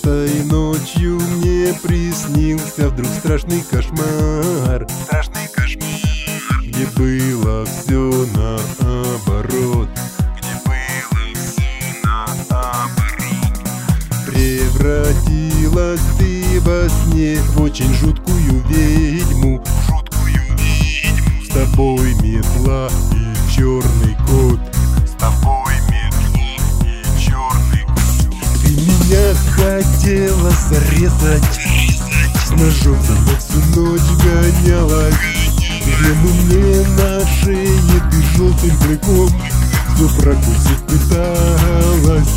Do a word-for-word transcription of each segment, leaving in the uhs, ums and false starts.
Этой ночью мне приснился вдруг страшный кошмар. Страшный кошмар, где было все наоборот, где было все наоборот. Превратилась ты во сне в очень жуткую ведьму, Жуткую ведьму, с тобой метла и черный кот. с тобой метла и черный кот. Ты меня хотела зарезать, с ножом за мной всю ночь гонялась. Вену мне на шее ты желтым клыком все прокусить пыталась.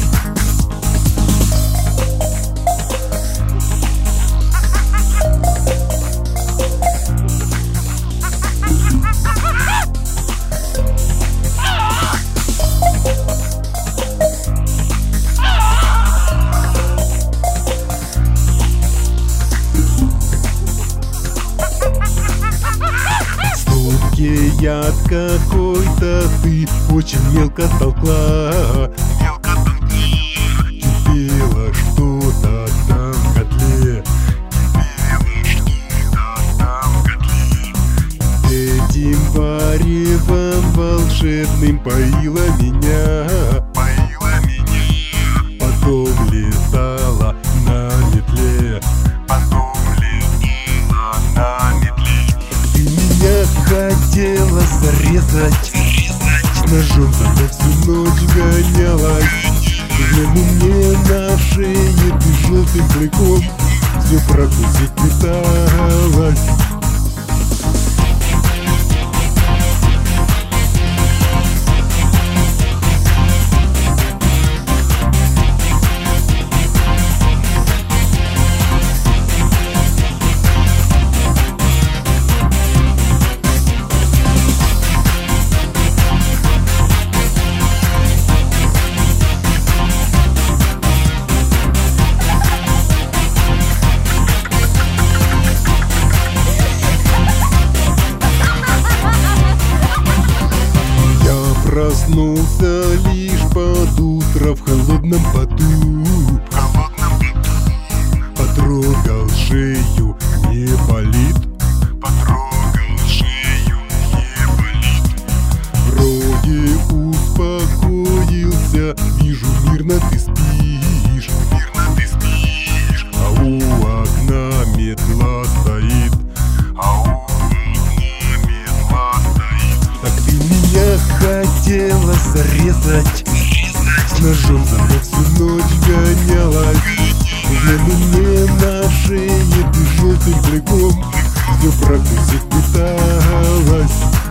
Яд какой-то ты очень мелко толкла, Мелко толкла, кипело что-то там в котле, кипело что-то там в котле. этим варевом волшебным поила меня, Поила меня, потом летала на метле. потом летала на метле. Ты меня хотела зарезать, с ножом за мной всю ночь гонялась. Вену мне на шее ты желтым клыком все прокусить пыталась. Проснулся лишь под утро в холодном поту, В холодном поту, потрогал шею, не болит. потрогал шею, не болит. Вроде успокоился, вижу, мирно ты спишь, Мирно ты спишь, а у окна метла стоит. а у окна метла стоит. Так ты меня хотела зарезать, с ножом за мной всю ночь гонялась. Вену мне на шее ты желтым клыком все прокусить пыталась.